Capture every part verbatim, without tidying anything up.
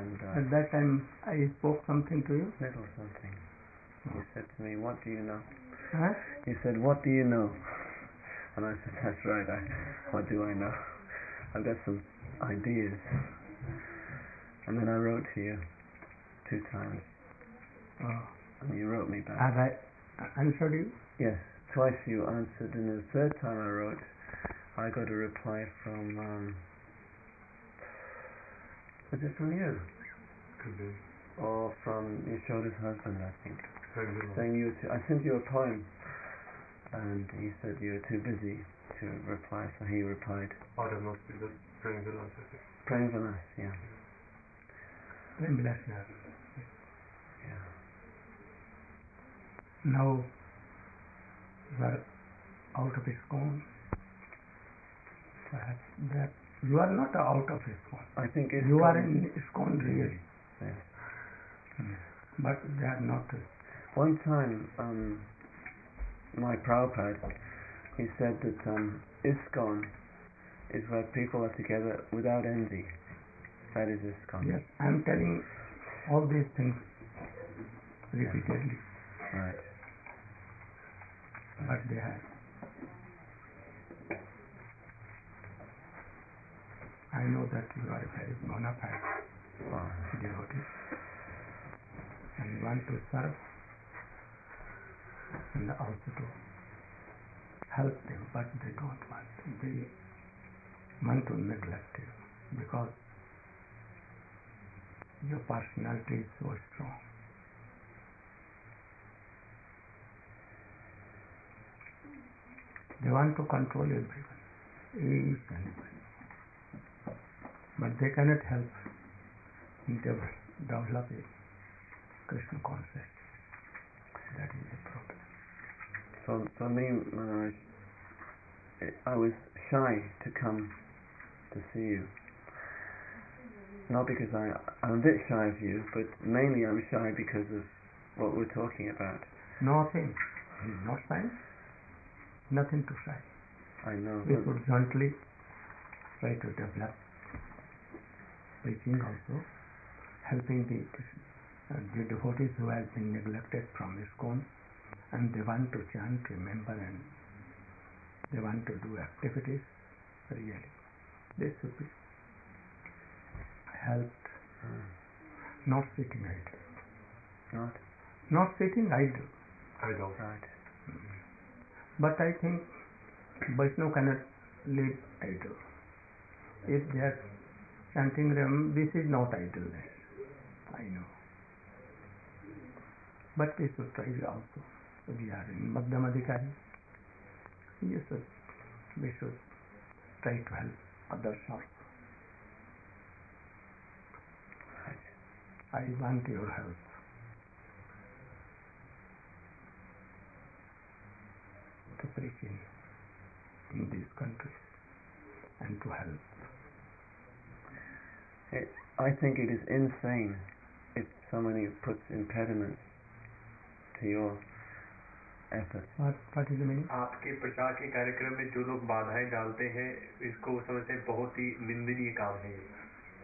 And uh, at that time I spoke something to you. Little something. You said to me, "What do you know?" Huh? You said, "What do you know?" And I said, "That's right. I, what do I know? I've got some ideas." And then I wrote to you two times. Oh. And you wrote me back. Have I answered you? Yes, twice you answered, and the third time I wrote, I got a reply from. Um, was it from you? Could be. Or from Yashoda's husband, I think. Saying, saying you were too, I sent you a poem, and he said you were too busy to reply, so he replied. Oh, that must be the Prem Vilas, I think. Prem Vilas, yeah. Prem Vilas, yeah. Yeah. Now you are out of ISKCON. Perhaps that you are not out of ISKCON. I think ISKCON. You are in ISKCON really. Yes. Mm. But they are not. One time, um, my Prabhupada, he said that um, ISKCON is where people are together without envy. That is ISKCON. Yes, I am telling all these things repeatedly. Right. But they have. I know that you are a very bona fide Wow. devotee and you want to serve and also to help them, but they don't want to. They want to neglect you because your personality is so strong. They want to control everyone, each and everyone. But they cannot help develop, develop a Krishna consciousness. That is the problem. For, for me, Maharaj, I was shy to come to see you. Not because I, I'm a bit shy of you, but mainly I'm shy because of what we're talking about. Nothing. Not shy. Nothing to shy. I know. We should gently try to develop preaching also, helping the, uh, the devotees who have been neglected from ISKCON, and they want to chant, remember, and they want to do activities, really. They should be helped, Mm. not sitting idle. Not? Not sitting idle. Idle. Right. But I think Vaishnava cannot live idle. If they are chanting them, this is not idleness. I know. But we should try also. We are in Madhyamadikari. You should, we should try to help others also. I want your help. To preach in, in these countries and to help. It, I think it is insane if somebody puts impediments to your efforts. What, what is the meaning? आपके प्रचार के कार्यक्रम में जो लोग बाधाएं डालते हैं, इसको समझते हैं बहुत ही निंदनीय काम है ये.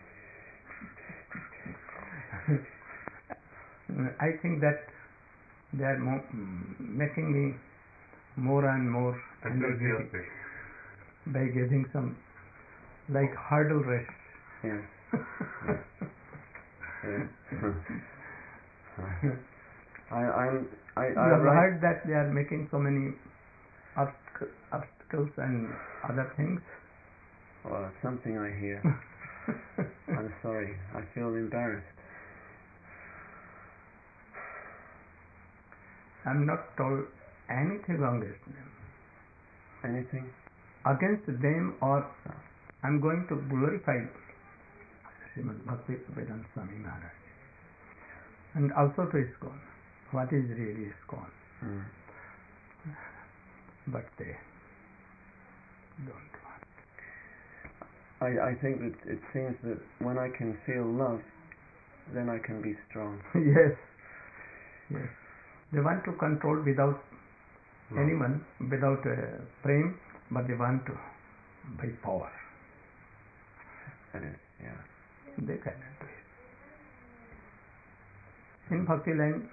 I think that they are mo- making me more and more enthusiastic by giving some like hurdle race. Yes. Yes. Yes. I, I'm. I, I you have write, heard that they are making so many obst- obstacles and other things. Well, something I hear. I'm sorry. I feel embarrassed. I'm not told anything against them. Anything? Against them, or I'm going to glorify Srimad Bhakti Vedanta Swami Maharaj. And also to ISKCON. What is really ISKCON? Mm. But they don't want. I, I think that it seems that when I can feel love, then I can be strong. Yes. Yes. They want to control without no. anyone, without uh, prem, but they want to by power. That is, yeah. They cannot do it. In Bhakti line,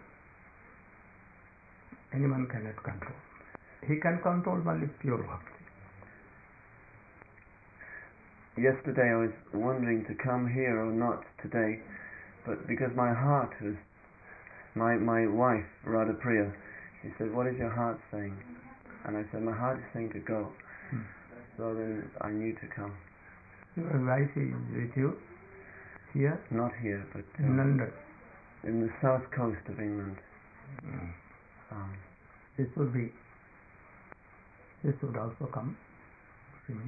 anyone cannot control. He can control only pure Bhakti. Yesterday I was wondering to come here or not today, but because my heart was, my my wife, Radha Priya, she said, what is your heart saying? And I said, my heart is saying to go. Hmm. So then I knew to come. Your wife is with you here? Not here, but in uh, London. in the south coast of England. Hmm. Um, This would be, this would also come, see me.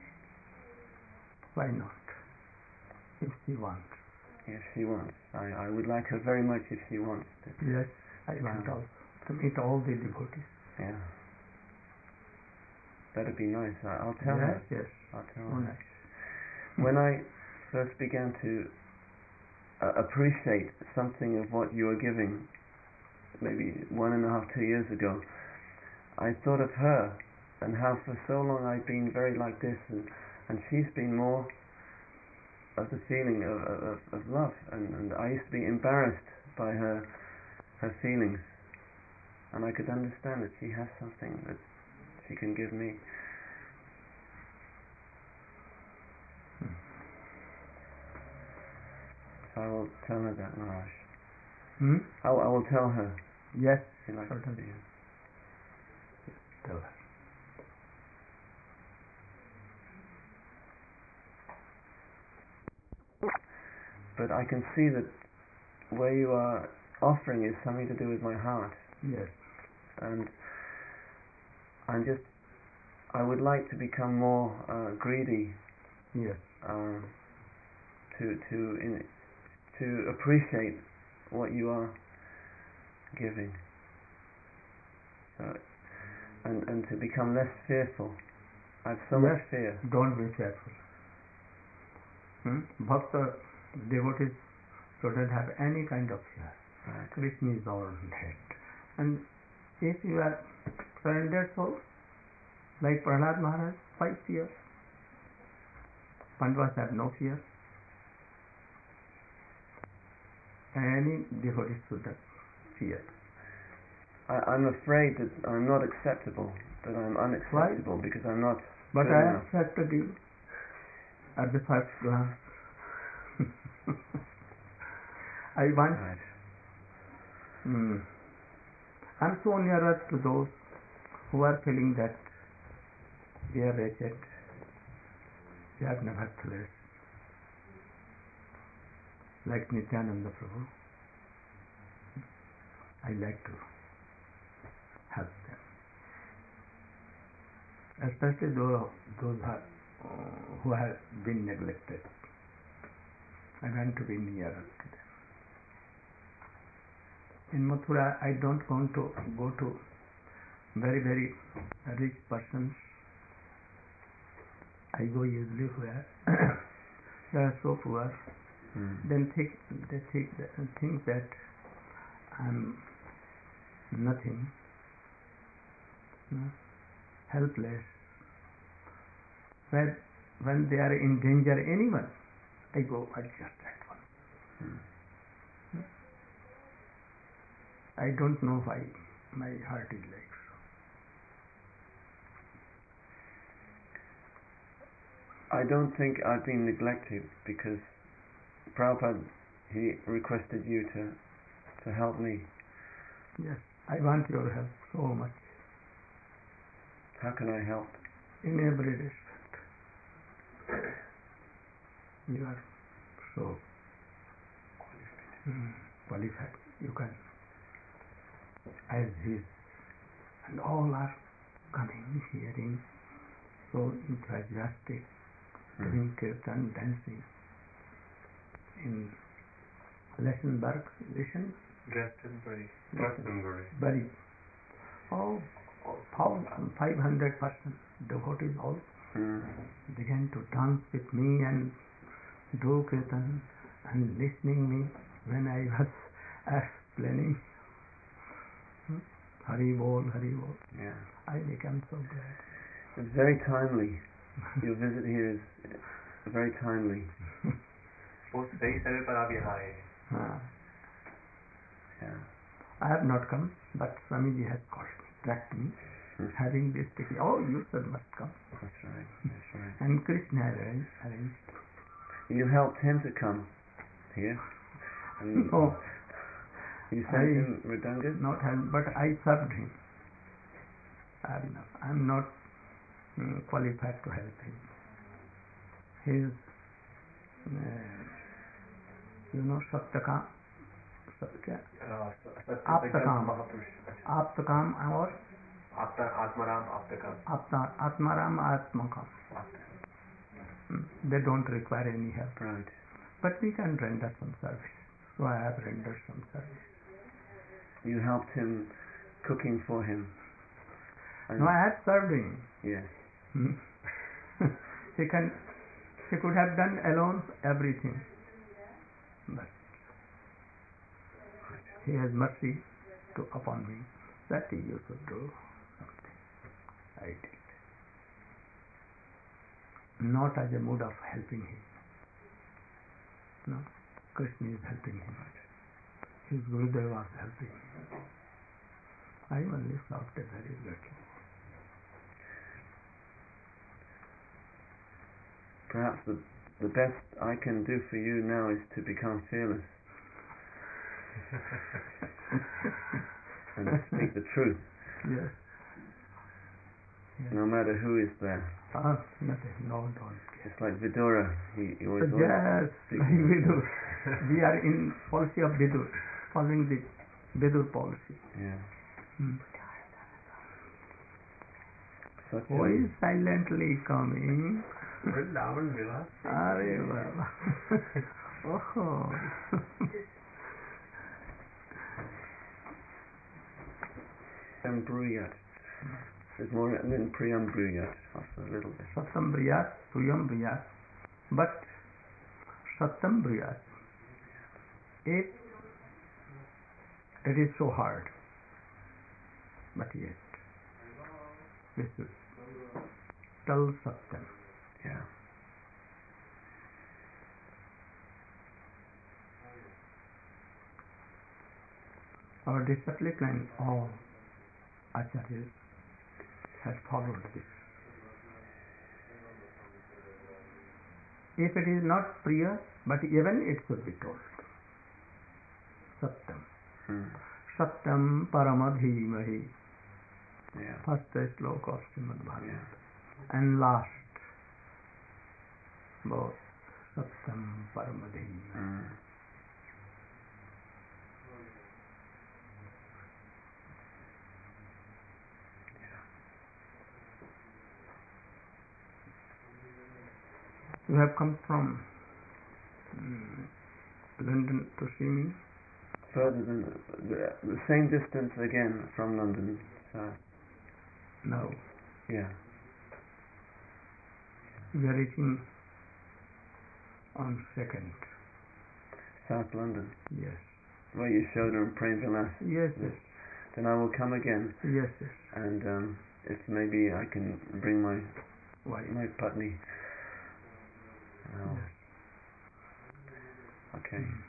Why not? If she wants. if she wants. I, I would like her very much if she wants to. Yes, I want Come. also to meet all the devotees. Yeah. That'd be nice. I, I'll tell yes, her. yes, I'll tell so her. nice. When I first began to uh, appreciate something of what you were giving, maybe one and a half, two years ago, I thought of her and how for so long I've been very like this, and, and she's been more of the feeling of, of, of love, and, and I used to be embarrassed by her her feelings, and I could understand that she has something that she can give me. So I will tell her that, Maharaj. Hmm? I, I will tell her. Yes, She likes to certainly. see you. Tell her. But I can see that where you are offering is something to do with my heart, Yes. and I'm just, I would like to become more uh, greedy, Yes. um, to to in, to appreciate what you are giving, so, and and to become less fearful. I have so Yes. much fear. Don't be fearful. Hmm? Bhakta devotees shouldn't have any kind of fear. Right. Krishna is our head. And if you are surrendered soul, like Prahlad Maharaj, five fears. Pandavas have no fear. Any devotee should have fear. I, I'm afraid that I'm not acceptable, that I'm unacceptable Why? because I'm not But good I enough. accepted you at the first glance. I want. Right. Hmm. I'm so nearer to those who are feeling that they are wretched, they are nevertheless, like Nityananda Prabhu. I like to help them, especially those, those who, are, uh, who have been neglected. I want to be nearer to them. In Mathura, I don't want to go to very, very rich persons. I go usually where they are so poor. Hmm. Then think, they think that, think that I'm nothing, no, helpless. When, when they are in danger, anyone, I go adjust that one. Hmm. I don't know why my heart is like so. I don't think I've been neglected because Prabhupada, he requested you to to help me. Yes, I want your help so much How can I help? in every respect. You are so mm, qualified. You can, as his, and all are coming, hearing, so enthusiastic, Hmm. doing kirtan, dancing. In Lessenberg, listen, Glastonbury. Glastonbury. very, oh, thousand, five hundred percent devotees all Hmm. began to dance with me and do kirtan and listening me when I was explaining hmm, Hari Bol, Hari Bol. Yeah. I became so glad. It's very timely. Your visit here is very timely. बहुत सही समय पर आप यहाँ आए हैं. हाँ. I have not come, but Swamiji has called me, tracked me, Hmm. having this ticket. Oh, you sir must come. That's right. That's right. And Krishna had arranged. arranged. You helped him to come here. And No, you sent I- him Mridanga? not help, but I served him. I am not, I am not mm, qualified to help him. His, uh, you know, Satyakam, Satya, Aptakam, महापुरुष Aptakam or आपका आत्माराम आपका Apta, Atmaram, Atmakam. Mm, They don't require any help. Right. But we can render some service. So I have rendered some service. You helped him cooking for him. And No, I have served him. yes. Hmm. he can, he could have done alone everything, but he has mercy to upon me that he used to do something. I did, not as a mood of helping him. No, Krishna is helping him. His Gurudev was helping him. I only served a very little. Perhaps the the best I can do for you now is to become fearless and speak the truth, Yes. Yes. no matter who is there. Ah, nothing. No, don't. It's like Vidura. He, he was always Yes, speaking. like Vidur. We are in policy of Vidur, following the Vidur policy. Yeah. Hmm. Such Who a, is silently coming? Vrindavan Vilas Are Baba. Oh. Priyam Bruyat. There's more than Priyam Bruyat. Also a little bit. Satam Briyat, Priyam Briyat. But Satam Briyat, it, it is so hard. But yet, we should tell Satyam. Yeah. Our discipline, all acharyas has followed this. If it is not priya, but even it should be told. Satyam. Hmm. Satyam Paramadhimahi. Yeah. First sloka of Srimad Bhagavatam. Yeah. And last, both Satyam Paramadhimahi. Hmm. You have come from mm, London to see me? Further than the, the same distance again from London. So No. yeah. We are reaching on second. South London. Yes. Where you showed her in Prem Vilas. Yes, yes. Then I will come again, Yes, yes. and um, if maybe I can bring my Why? my patni. Oh, Yes. okay. Mm.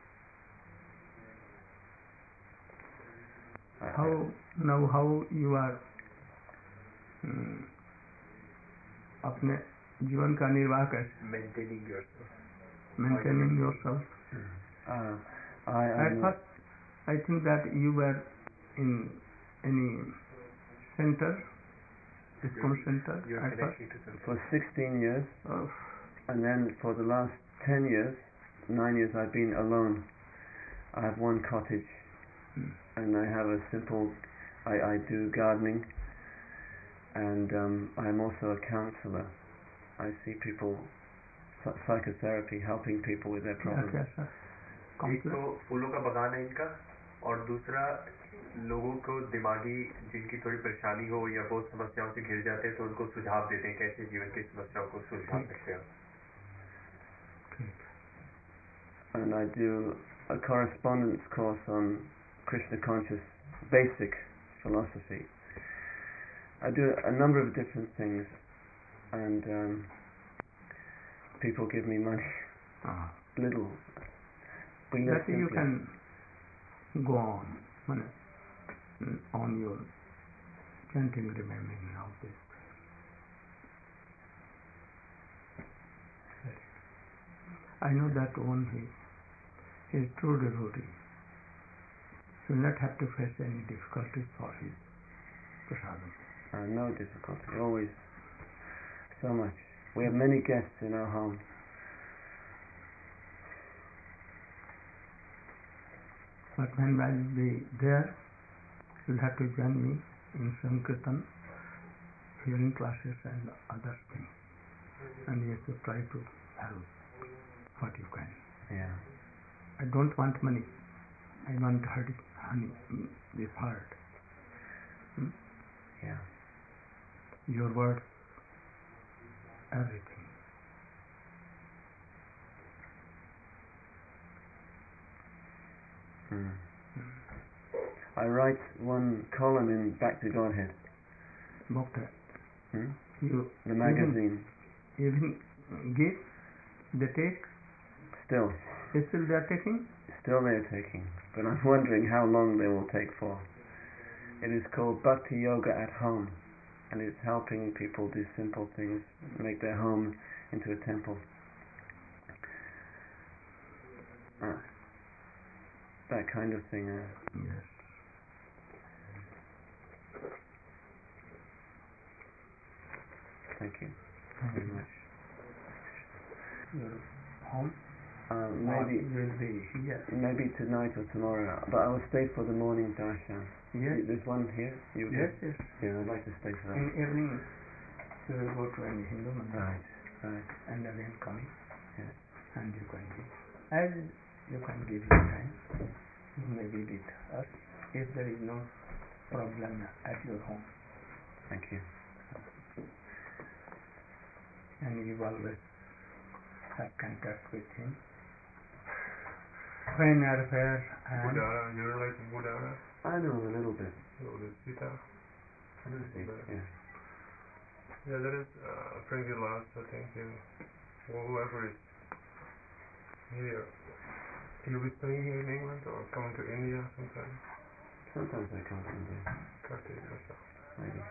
I- How now? How you are mm, अपने जीवन का निर्वाह कैसे? Maintaining yourself Maintaining yourself. Uh, I At am first, I think that you were in any center, ISKCON center. you're At first, connected to something. for sixteen years, oh, and then for the last ten years, nine years, I've been alone. I have one cottage, mm, and I have a simple. I, I do gardening, and um, I am also a counselor. I see people, psy- psychotherapy, helping people with their क्या problems. क्या sir? एक Complex. तो फूलों का बगान है इनका और दूसरा लोगों को दिमागी जिनकी थोड़ी परेशानी हो या बहुत समस्याओं से घिर जाते हैं तो उनको सुझाव देते हैं कैसे जीवन की समस्याओं को सुलझा सकते हैं. ठीक. And I do a correspondence course on Krishna conscious basic philosophy. I do a number of different things, and um, people give me money, Ah. little. We live That you simply. can go on when, mm, on your chanting, remembering of this. I know that one he is true devotee. He will not have to face any difficulties for his prasadam. Uh, no difficulty, always so much. We have many guests in our home. But when I will be there, he will have to join me in Sankirtan, hearing classes and other things. And he has to try to help what you can. Yeah. I don't want money. I want honey, honey this heart. Hmm? Yeah. Your words, everything. Mm. I write one column in Back to Godhead. Book that. Hmm? You The magazine. Even, even give, they take, Still. still they are taking? Still they are taking. But I'm wondering how long they will take for. It is called Bhakti Yoga at Home. And it's helping people do simple things, make their home into a temple. Uh, that kind of thing. Uh, Yes. thank you Thank very you. much. Your home? Uh, Or maybe you will be here. maybe tonight or tomorrow, but I will stay for the morning darshan. Yes. There's one here. You Yes, yes. Yeah, I'd like to stay for that. In evening, you will go to any Hindu mandir. Right, right. And again coming. Yes. And you can give. As you can give your time, you may be with us if there is no problem at your home. Thank you. And you always have contact with him. When or where and Budara, you're like Budara? I know a little bit. So the Sita. I know Sita, But- yeah. Yeah, there is uh, Pringle Last, I think, in, or whoever is here. You'll be staying here in England or coming to India sometime? Sometimes I come to India, Kartik or so. maybe.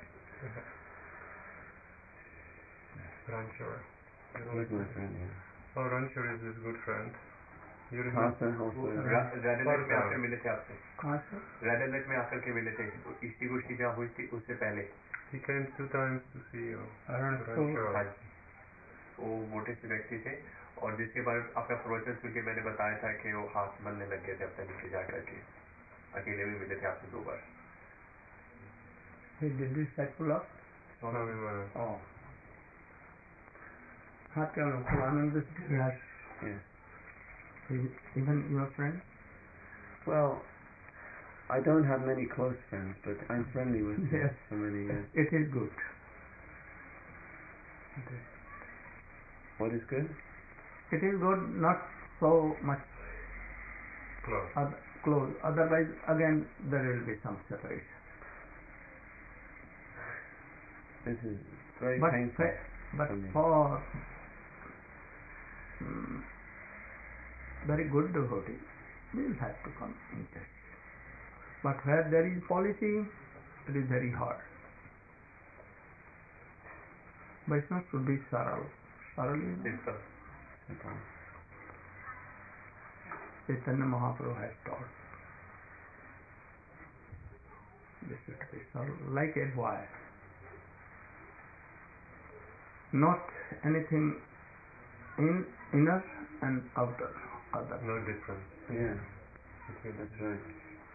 Ranchor. You don't He's like my him? friend, yeah. Oh, Ranchor is his good friend. You remember? Partha also. Radlett में आकर मिले थे आपसे कहाँ से? Red light में आकर के मिले थे इसी गोष्ठी जहाँ हुई थी उससे पहले He came two times to see you. Ranchor. Ranchor. हाँ जी वो मोटे से व्यक्ति थे और जिसके बारे में आपका प्रवचन सुन के मैंने बताया था कि वो हाथ मलने लग गए थे अपने नीचे जा करके अकेले में मिले थे आपसे दो बार He did disciple of? Swami Maharaj. Oh. हाँ क्या लोग Anand Giriraj Yes. even your friend? Well, I don't have many close friends, but I'm friendly with him Yes. for many years. It is good. What is good? It is good, not so much Close. oth- close. Otherwise, again, there will be some separation. This is very But, painful. fa- but for me. for mm, very good devotee, we will have to come in touch. But where there is policy, it is very hard. Vaishnava should be saral. Saral is simple Simple. Chaitanya Mahaprabhu has taught. This should be saral, like a wire. Not anything in inner and outer. Other. No difference Yeah, between the that's right.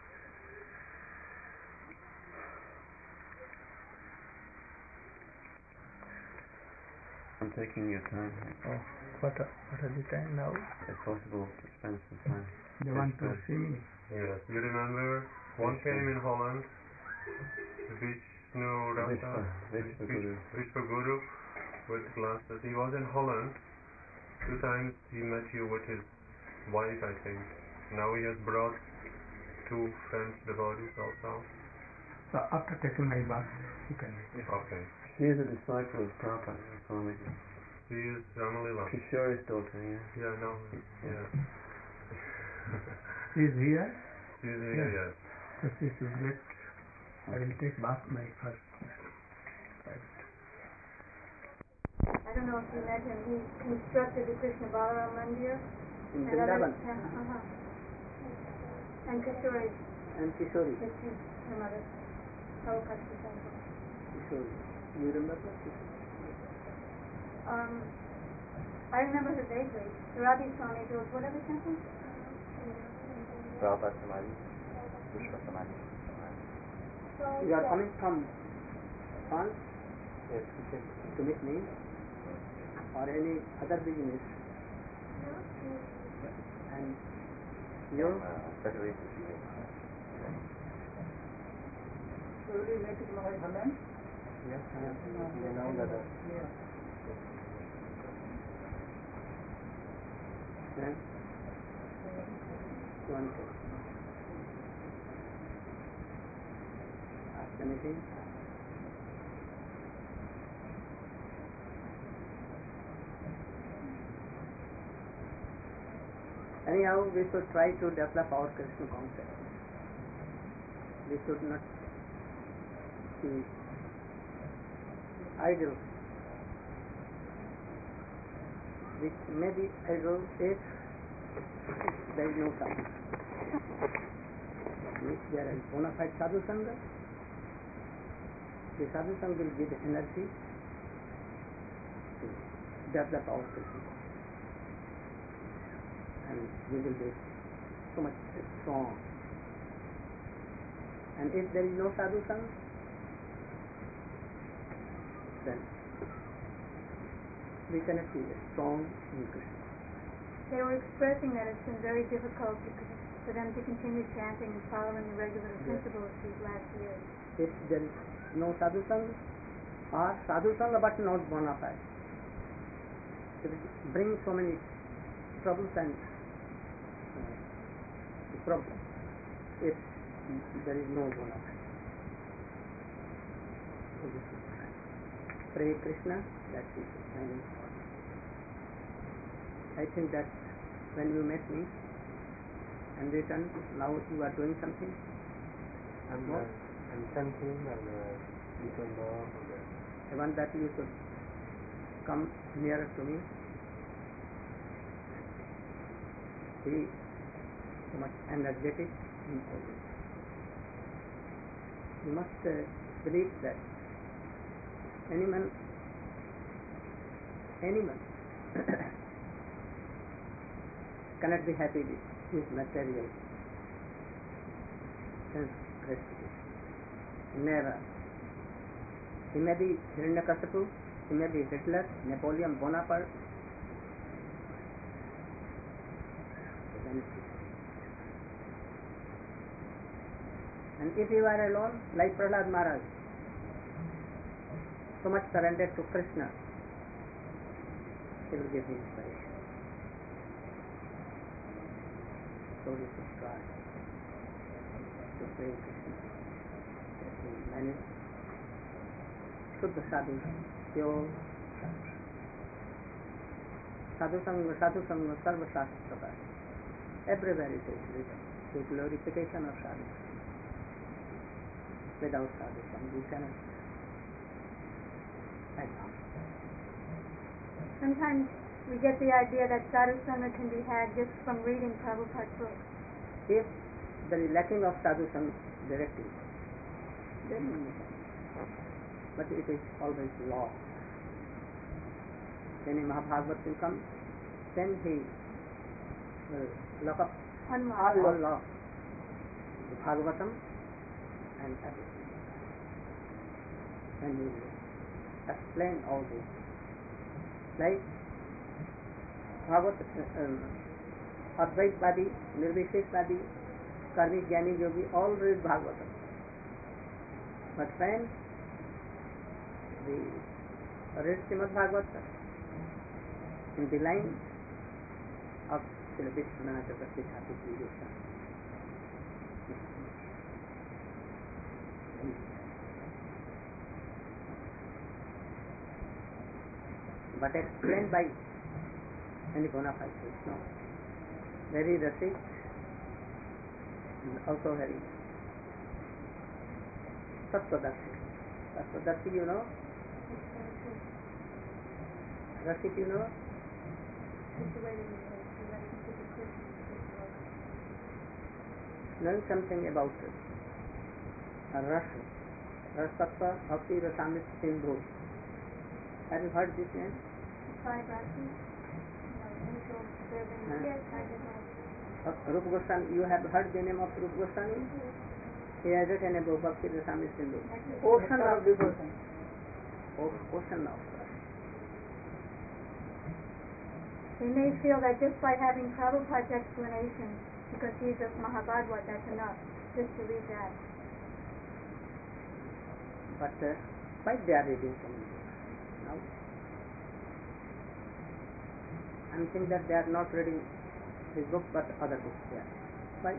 I'm taking your time. Oh, what are, what are the time now? If possible, to spend some time. They Yes, want to good. see me. Yes, you remember one Yes, came sir. in Holland, Vishnu Rata, Vishpa, Vishpa Guru. Vishpa Guru with glasses. He was in Holland. Two times he met you with his wife, I think. Now he has brought two French devotees also. So after taking my bath, you can. Okay. She is a disciple of Prabhupada Swami. She is Ramalila. Kishore's daughter, yeah. Yeah, no. Yeah. She is here. She is here, yes. This is great. I will take back my first. I don't know if you met him. He constructed the Krishna Balaram Mandir. In and other- Vrindavan. yeah, uh-huh. And Kishori. And Kishori. His, his, her mother. Prabhupada's disciple. Kishori. You remember Kishori? Um, I remember her vaguely. Radhi Swami goes, what other temple? Prabhupada Samadhi, Vishwa Samadhi. You are coming from France Yes, we can. to meet me or any other business? And you? Uh, February this evening. So will you make it Mahai Hanan? Yes, yes, we know that. uh, Then one thing. Ask anything? Anyhow, we should try to develop our Krishna concept. We should not be idle. We may be idle if there is no sadhu. If there is bona fide sadhu sangha, the sadhu sangha will give the energy to develop our Krishna concept. And we will be so much strong. And if there is no sadhu sangha, then we cannot be strong in Krishna. They were expressing that it's been very difficult because for them to continue chanting and following the regular Yes. principles these last years. If there is no sadhu sangha, or sadhu sangha but not bona fide, it will bring so many troubles and uh, problems if there is no bona fide. So this is pray Krishna, that is very important. I think that when you met me and returned, now you are doing something. I'm, uh, What? I'm chanting and uh, eating more. And, uh, I want that you should come nearer to me. Be so much energetic in all this. You must uh, believe that animal, animal cannot be happy with his material sense gratification. Never. He may be Hiranyakasipu, he may be Hitler, Napoleon Bonaparte. And if you are alone, like Prahlad Maharaj, so much surrendered to Krishna, he will give him inspiration. So we should try to pray Krishna that we manage Shuddha Sadhu, pure Sadhu Sangha, Sadhu Sangha, Sarva Shastra. Everywhere it is written, the glorification of Sadhu. Without Sadhu Sangha, we cannot advance. Sometimes we get the idea that sadhu sangha can be had just from reading Prabhupada's books. If there is lacking of sadhu sangha directly, then we may. But it is always law. When a Mahabhagavat will come, then he will lock up Unlock. all law, the Bhagavatam and everything. And he will explain all this. Like Bhagavat, uh, Advaitwadi, Nirvisheshwadi, Karmi, Jnani, Yogi, all read Bhagavatam. But when we read Srimad Bhagavatam in the line of Srila Vishwanath Chakravarti Thakur Ji Goswami, but explained by any bona fide Vaishnava, very rasic and also very Tattvadarshi. Tattvadarshi, you know? Rashi, you know? Learn something about it. Rasa. Rasattva Bhakti Rasamrita Sindhu. Have you heard this name? Five Rashi? No, yes, I did not. Rupa Goswami, you have heard the name of Rupa Goswami? He has written a book, Bhakti Rasamrita Sindhu. Ocean of devotion. Ocean of. They may feel that just by having Prabhupada's explanation, because he's a Mahabhagavad, that's enough, just to read that. But uh, why they are reading so many books now? I'm saying that they are not reading his book but other books there. Why?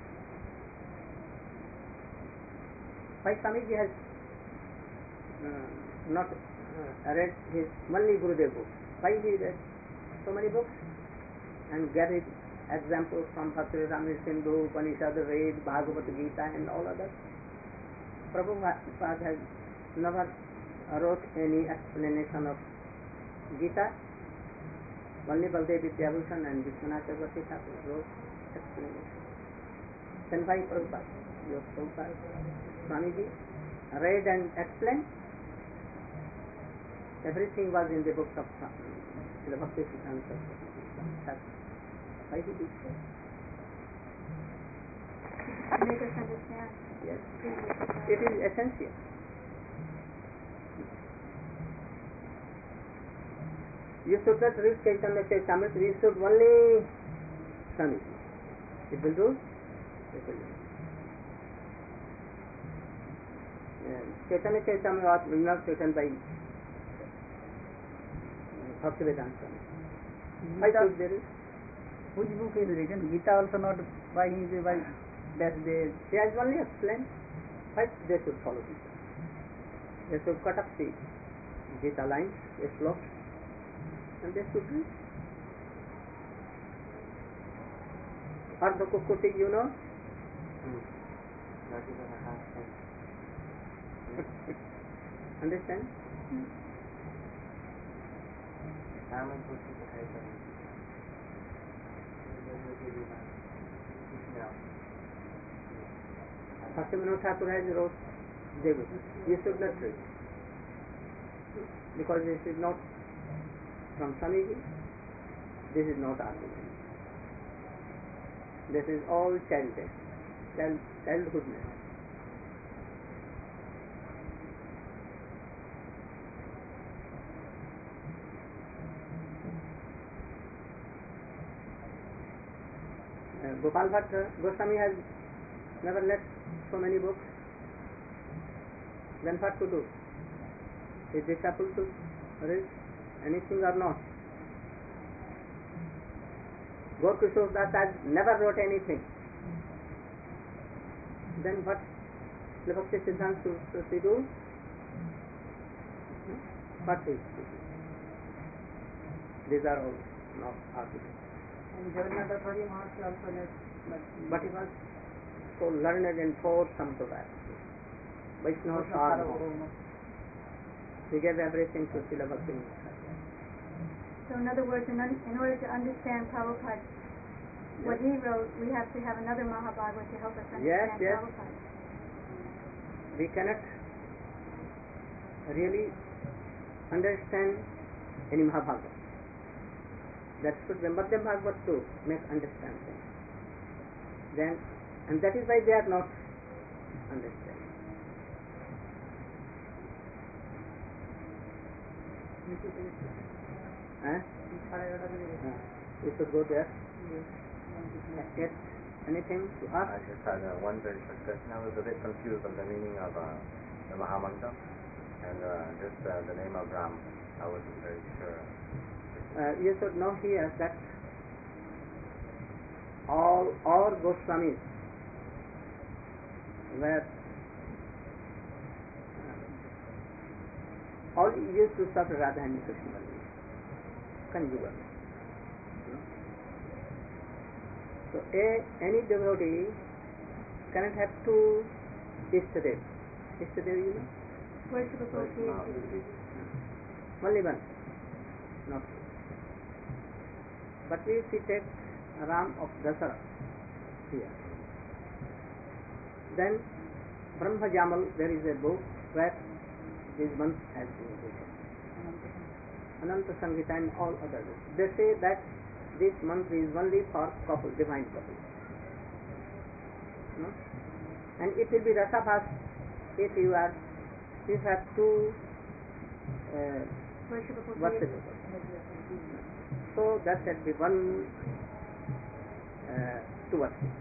Why Swamiji has uh, not uh, read his only Gurudev book? Why he read so many books and gathered examples from Bhakti Rasamrita Sindhu, Upanishad, Ved, Bhagavad Gita and all others? Prabhupada has never wrote any explanation of Gita. Only Baldev Vidyabhushan and Vishwanath Chakravarti Thakur wrote explanation. Then why Prabhupada? Your Prabhupada, Swamiji, read and explained. Everything was in the books of Srila Bhakti Siddhanta Thakur. Why he did so? To make us understand. Yes. It is essential. You should not read Chaitanya Charitamrita, we should only Swamiji. It will do? It will do. Yeah. Chaitanya Charitamrita was not written by Bhaktivedanta Swami. Why should there is? Which book is written? Gita also not by him, by that they... He has only explained why they should follow Gita. They should cut up the Gita lines, a slope, and they should read. Ardha Kukuti, you know? Hmm. That is a half time. Understand? Raman Kusti Pathai Sami. Bhaktivinoda Thakur has wrote Devu. You should not read. Because this is not from Swamiji. This is not argument. This is all childish, child, childhoodness. Uh, Gopal Bhatt Goswami has never left so many books. Then what to do? His disciple should read anything or not? Gaur Kishore Das has never wrote anything. Then what? The Bhakti Siddhanta should he do? What is it? These are all not arguments. And Jagannath Authority Maharshi also left. But, But he was so learned in four sampradayas. Vaishnava Sarvabhauma. He gave everything to Srila Bhaktivinoda. So in other words, in, un- in order to understand Prabhupada, what he wrote, we have to have another Mahabhagavad to help us understand Yes, yes. Prabhupada. We cannot really understand any Mahabhagavad. That should be Madhyam Bhagavat to make understanding. Then, and that is why they are not understanding. Huh? Uh, we should go there. Yes. Anything to ask? I just had uh, one very short question. I was a bit confused on the meaning of uh, the Mahamantra and uh, just uh, the name of Ram. I wasn't very sure. Uh, you should know here that all all Goswamis were uh, all used to serve Radha and Krishna. Conjugal. So a, any devotee cannot have two istadevs. Ishtadevi, you know? Worship appropriate. Only one. Not two. But if we take Ram of Dasara here, then Brahma Jamal, there is a book where this month has been written. Ananta Sangita and all other books. They say that this month is only for couple, divine couple. No? And it will be Rasabhas if you are, you have two uh, Worship appropriate. worship. So that should be one uh, to worship.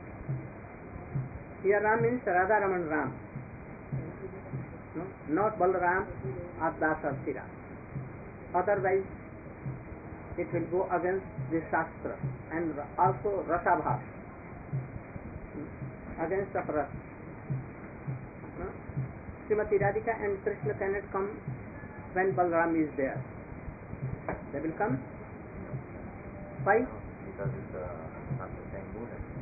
Here Ram means Radha Raman Ram. No? Not Balaram or Das or Sira. Otherwise it will go against the Shastra and also Rasabhas, against the Ras. No? Srimati Radhika and Krishna cannot come when Balaram is there. They will come. Why? Because it's uh, not the same mood.